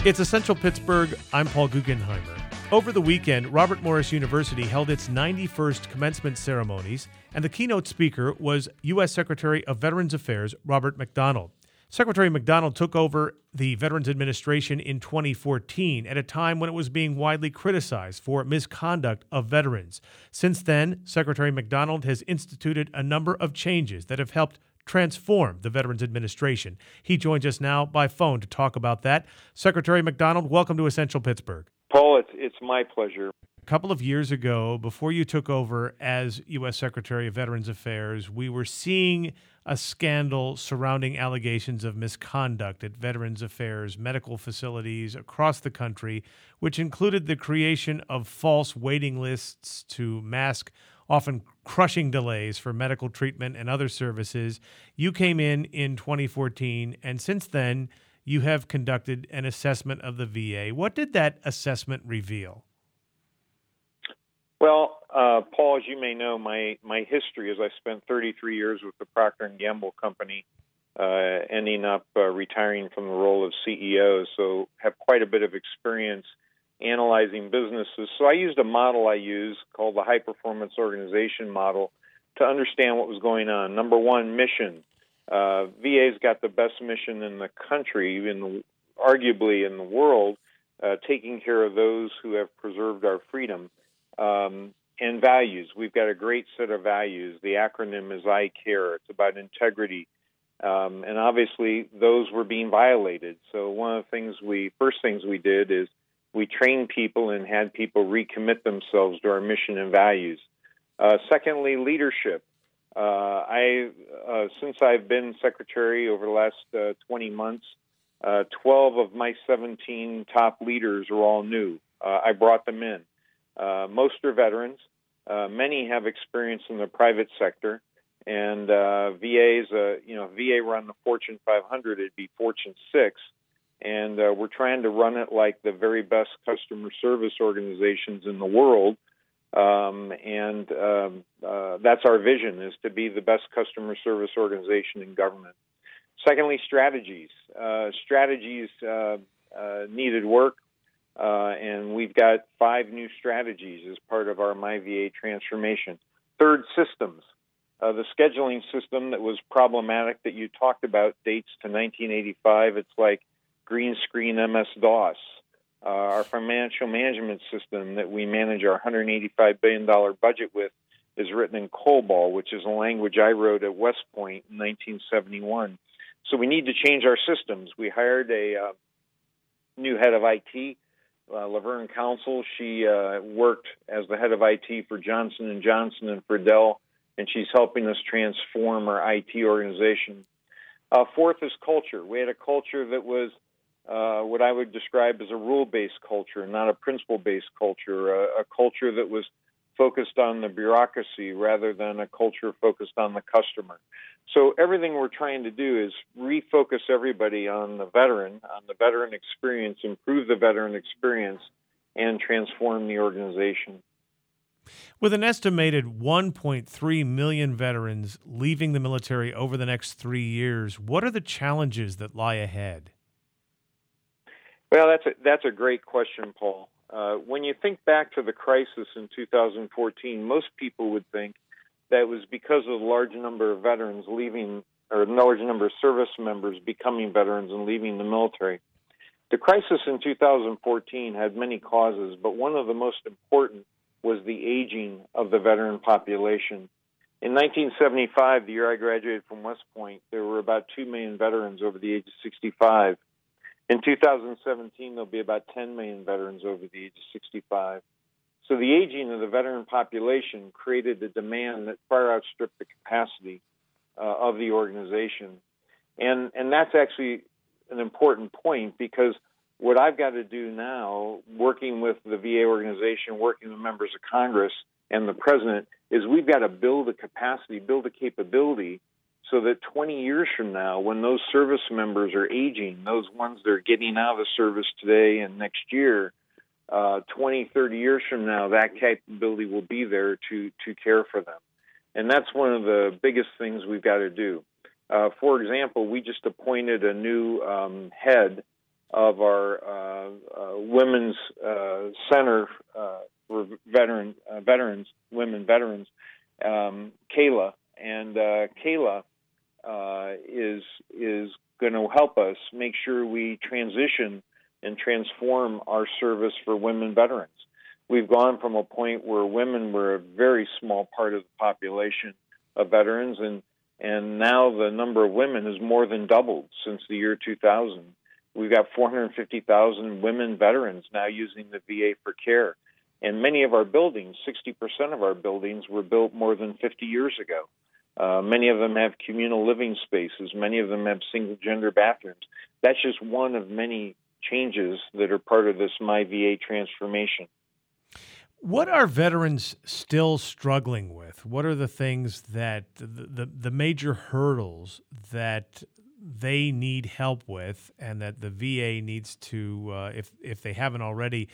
It's Essential Pittsburgh. I'm Paul Guggenheimer. Over the weekend, Robert Morris University held its 91st commencement ceremonies, and the keynote speaker was U.S. Secretary of Veterans Affairs Robert McDonald. Secretary McDonald took over the Veterans Administration in 2014 at a time when it was being widely criticized for misconduct of veterans. Since then, Secretary McDonald has instituted a number of changes that have helped transform the Veterans Administration. He joins us now by phone to talk about that. Secretary McDonald, welcome to Essential Pittsburgh. Paul, it's my pleasure. A couple of years ago, before you took over as U.S. Secretary of Veterans Affairs, we were seeing a scandal surrounding allegations of misconduct at Veterans Affairs medical facilities across the country, which included the creation of false waiting lists to mask often crushing delays for medical treatment and other services. You came in 2014, and since then, you have conducted an assessment of the VA. What did that assessment reveal? Well, Paul, as you may know, my history is I spent 33 years with the Procter & Gamble Company, ending up retiring from the role of CEO, so have quite a bit of experience analyzing businesses. So I used a model called the High Performance Organization Model to understand what was going on. Number one, mission. VA's got the best mission in the country, arguably in the world, taking care of those who have preserved our freedom. And values. We've got a great set of values. The acronym is I CARE. It's about integrity. And obviously, those were being violated. So one of the first things we did is we trained people and had people recommit themselves to our mission and values. Secondly, leadership. Since I've been secretary over the last 20 months, 12 of my 17 top leaders are all new. I brought them in. Most are veterans. Many have experience in the private sector. And VA's, VA run the Fortune 500, it'd be Fortune 6. And we're trying to run it like the very best customer service organizations in the world. That's our vision, is to be the best customer service organization in government. Secondly, strategies. Strategies needed work, and we've got 5 new strategies as part of our MyVA transformation. Third, systems. The scheduling system that was problematic that you talked about dates to 1985. It's like green screen MS-DOS. Our financial management system that we manage our $185 billion budget with is written in COBOL, which is a language I wrote at West Point in 1971. So we need to change our systems. We hired a new head of IT, Laverne Council. She worked as the head of IT for Johnson & Johnson and for Dell, and she's helping us transform our IT organization. Fourth is culture. We had a culture that was what I would describe as a rule-based culture, not a principle-based culture, a culture that was focused on the bureaucracy rather than a culture focused on the customer. So everything we're trying to do is refocus everybody on the veteran experience, improve the veteran experience, and transform the organization. With an estimated 1.3 million veterans leaving the military over the next 3 years, what are the challenges that lie ahead? Well, that's a great question, Paul. When you think back to the crisis in 2014, most people would think that it was because of the large number of veterans leaving, or the large number of service members becoming veterans and leaving the military. The crisis in 2014 had many causes, but one of the most important was the aging of the veteran population. In 1975, the year I graduated from West Point, there were about 2 million veterans over the age of 65. In 2017, there'll be about 10 million veterans over the age of 65. So the aging of the veteran population created a demand that far outstripped the capacity of the organization. And that's actually an important point, because what I've got to do now, working with the VA organization, working with members of Congress and the President, is we've got to build a capacity, build a capability, so that 20 years from now, when those service members are aging, those ones that are getting out of the service today and next year, 20, 30 years from now, that capability will be there to care for them. And that's one of the biggest things we've got to do. For example, we just appointed a new head of our women's center for women veterans, Kayla, and Kayla is going to help us make sure we transition and transform our service for women veterans. We've gone from a point where women were a very small part of the population of veterans, and now the number of women has more than doubled since the year 2000. We've got 450,000 women veterans now using the VA for care. And many of our buildings, 60% of our buildings, were built more than 50 years ago. Many of them have communal living spaces. Many of them have single-gender bathrooms. That's just one of many changes that are part of this MyVA transformation. What are veterans still struggling with? What are the things that the major hurdles that they need help with, and that the VA needs to, if it hasn't already,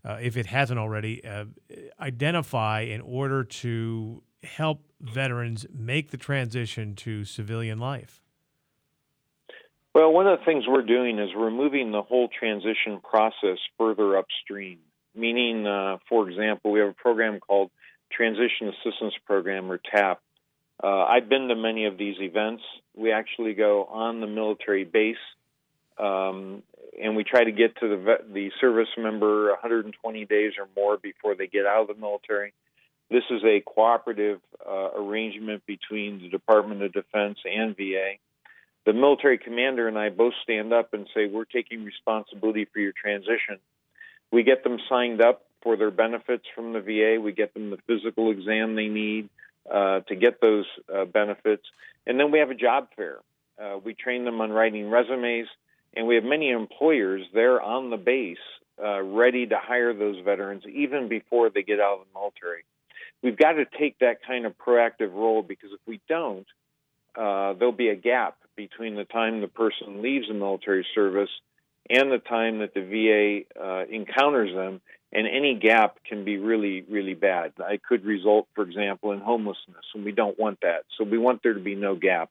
identify in order to help veterans make the transition to civilian life? Well, one of the things we're doing is we're moving the whole transition process further upstream, meaning, for example, we have a program called Transition Assistance Program, or TAP. I've been to many of these events. We actually go on the military base, and we try to get to the service member 120 days or more before they get out of the military. This is a cooperative arrangement between the Department of Defense and VA. The military commander and I both stand up and say, we're taking responsibility for your transition. We get them signed up for their benefits from the VA. We get them the physical exam they need to get those benefits. And then we have a job fair. We train them on writing resumes, and we have many employers there on the base ready to hire those veterans even before they get out of the military. We've got to take that kind of proactive role, because if we don't, there'll be a gap between the time the person leaves the military service and the time that the VA encounters them, and any gap can be really, really bad. It could result, for example, in homelessness, and we don't want that. So we want there to be no gap.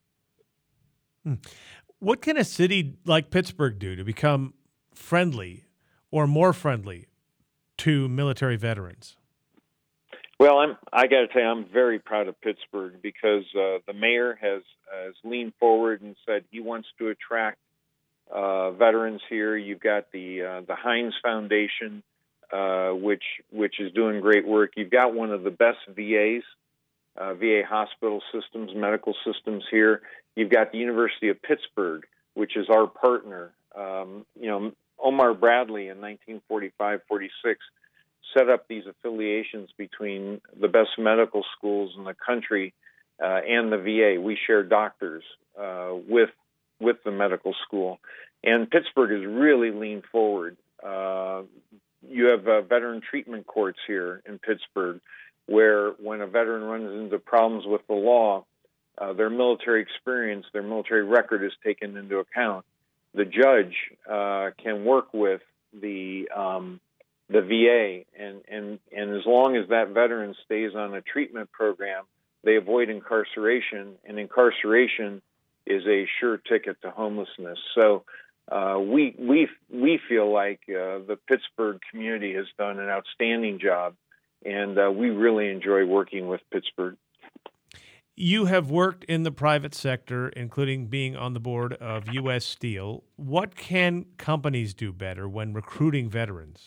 What can a city like Pittsburgh do to become friendly or more friendly to military veterans? Well, I got to tell you, I'm very proud of Pittsburgh, because the mayor has leaned forward and said he wants to attract veterans here. You've got the Heinz Foundation, which is doing great work. You've got one of the best VAs, VA hospital systems, medical systems here. You've got the University of Pittsburgh, which is our partner. Omar Bradley in 1945-46 set up these affiliations between the best medical schools in the country and the VA. We share doctors with the medical school. And Pittsburgh has really leaned forward. You have veteran treatment courts here in Pittsburgh, where when a veteran runs into problems with the law, their military experience, their military record is taken into account. The judge can work with the VA, and as long as that veteran stays on a treatment program, they avoid incarceration, and incarceration is a sure ticket to homelessness. So we feel like the Pittsburgh community has done an outstanding job, and we really enjoy working with Pittsburgh. You have worked in the private sector, including being on the board of U.S. Steel. What can companies do better when recruiting veterans?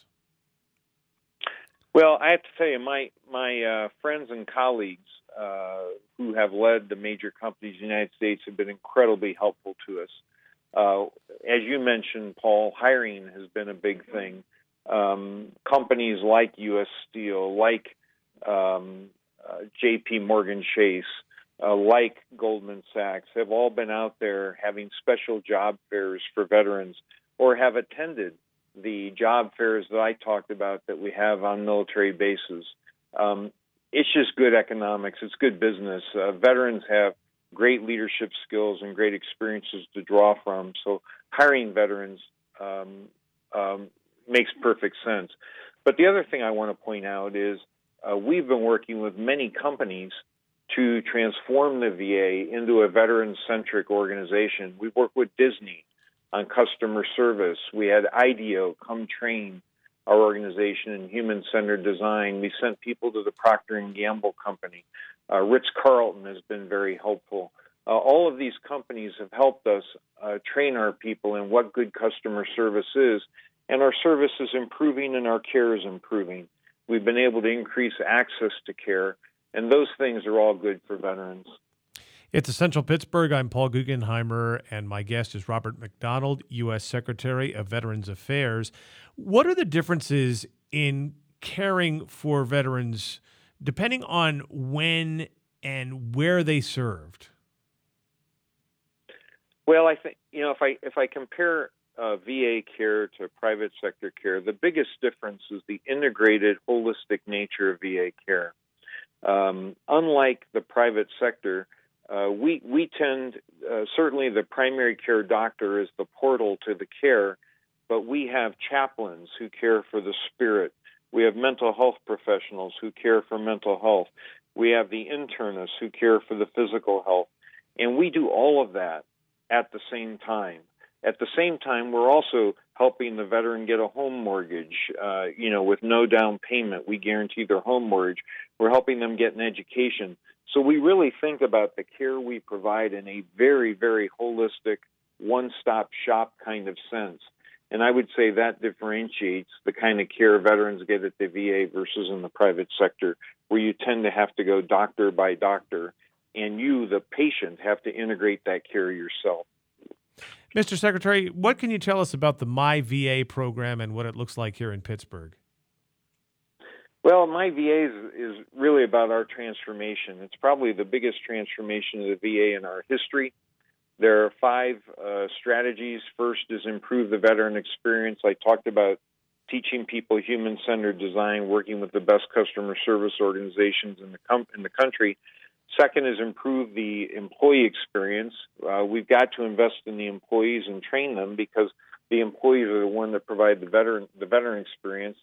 Well, I have to tell you, my friends and colleagues who have led the major companies in the United States have been incredibly helpful to us. As you mentioned, Paul, hiring has been a big thing. Companies like U.S. Steel, like J.P. Morgan Chase, like Goldman Sachs, have all been out there having special job fairs for veterans, or have attended the job fairs that I talked about that we have on military bases. It's just good economics. It's good business. Veterans have great leadership skills and great experiences to draw from. So hiring veterans makes perfect sense. But the other thing I want to point out is we've been working with many companies to transform the VA into a veteran-centric organization. We've worked with Disney. on customer service. We had IDEO come train our organization in human-centered design. We sent people to the Procter & Gamble company. Ritz-Carlton has been very helpful. All of these companies have helped us train our people in what good customer service is, and our service is improving and our care is improving. We've been able to increase access to care, and those things are all good for veterans. It's Essential Pittsburgh. I'm Paul Guggenheimer, and my guest is Robert McDonald, U.S. Secretary of Veterans Affairs. What are the differences in caring for veterans depending on when and where they served? Well, I think, if I compare VA care to private sector care, the biggest difference is the integrated, holistic nature of VA care. Unlike the private sector, we tend, certainly the primary care doctor is the portal to the care, but we have chaplains who care for the spirit. We have mental health professionals who care for mental health. We have the internists who care for the physical health. And we do all of that at the same time. At the same time, we're also helping the veteran get a home mortgage, with no down payment. We guarantee their home mortgage. We're helping them get an education. So we really think about the care we provide in a very, very holistic, one-stop shop kind of sense. And I would say that differentiates the kind of care veterans get at the VA versus in the private sector, where you tend to have to go doctor by doctor, and you, the patient, have to integrate that care yourself. Mr. Secretary, what can you tell us about the MyVA program and what it looks like here in Pittsburgh? Well, MyVA is really about our transformation. It's probably the biggest transformation of the VA in our history. There are 5 strategies. First is improve the veteran experience. I talked about teaching people human-centered design, working with the best customer service organizations in the country. Second is improve the employee experience. We've got to invest in the employees and train them because the employees are the one that provide the veteran experience.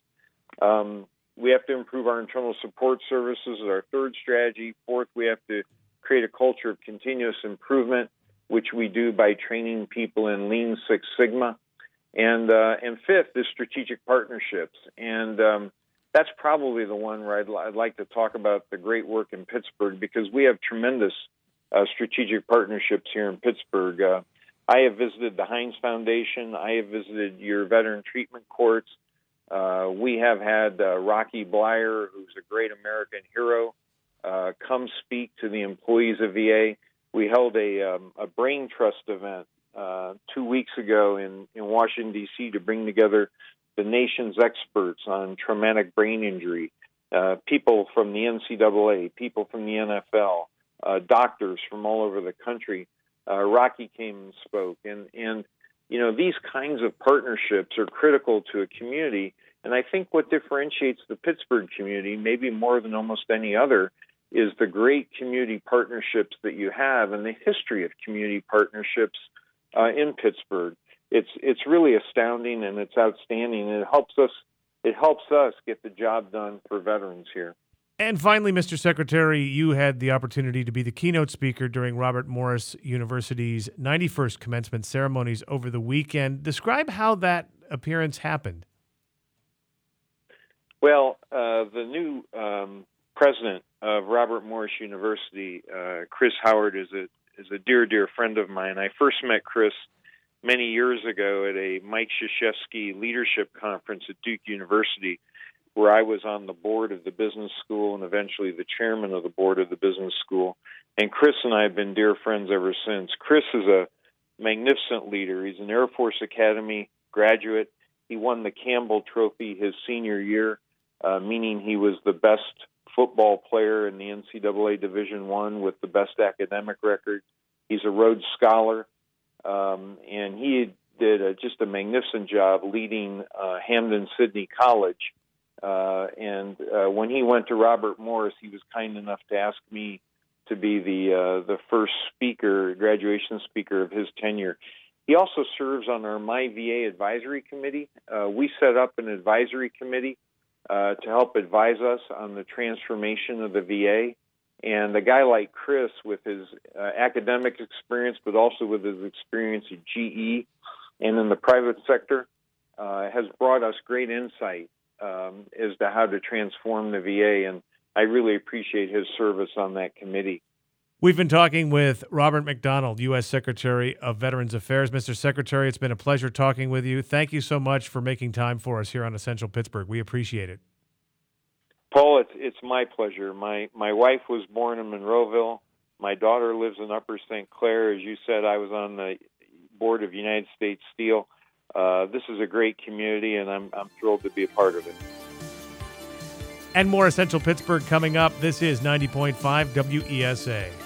We have to improve our internal support services is our third strategy. Fourth, we have to create a culture of continuous improvement, which we do by training people in Lean Six Sigma. And fifth is strategic partnerships. And that's probably the one where I'd like to talk about the great work in Pittsburgh, because we have tremendous strategic partnerships here in Pittsburgh. I have visited the Heinz Foundation. I have visited your veteran treatment courts. We have had Rocky Blyer, who's a great American hero, come speak to the employees of VA. We held a brain trust event 2 weeks ago in Washington, D.C. to bring together the nation's experts on traumatic brain injury, people from the NCAA, people from the NFL, doctors from all over the country. Rocky came and spoke. And these kinds of partnerships are critical to a community. And I think what differentiates the Pittsburgh community, maybe more than almost any other, is the great community partnerships that you have and the history of community partnerships in Pittsburgh. It's really astounding and it's outstanding, and it helps us get the job done for veterans here. And finally, Mr. Secretary, you had the opportunity to be the keynote speaker during Robert Morris University's 91st commencement ceremonies over the weekend. Describe how that appearance happened. Well, the new president of Robert Morris University, Chris Howard, is a dear, dear friend of mine. I first met Chris many years ago at a Mike Krzyzewski leadership conference at Duke University, where I was on the board of the business school and eventually the chairman of the board of the business school. And Chris and I have been dear friends ever since. Chris is a magnificent leader. He's an Air Force Academy graduate. He won the Campbell Trophy his senior year, meaning he was the best football player in the NCAA Division I with the best academic record. He's a Rhodes Scholar, and he did just a magnificent job leading Hampden-Sydney College. And when he went to Robert Morris, he was kind enough to ask me to be the first speaker, graduation speaker of his tenure. He also serves on our MyVA advisory committee. We set up an advisory committee to help advise us on the transformation of the VA. And a guy like Chris, with his academic experience, but also with his experience at GE and in the private sector has brought us great insight as to how to transform the VA, and I really appreciate his service on that committee. We've been talking with Robert McDonald, U.S. Secretary of Veterans Affairs. Mr. Secretary, it's been a pleasure talking with you. Thank you so much for making time for us here on Essential Pittsburgh. We appreciate it. Paul, it's my pleasure. My wife was born in Monroeville. My daughter lives in Upper St. Clair. As you said, I was on the board of United States Steel. This is a great community, and I'm thrilled to be a part of it. And more Essential Pittsburgh coming up. This is 90.5 WESA.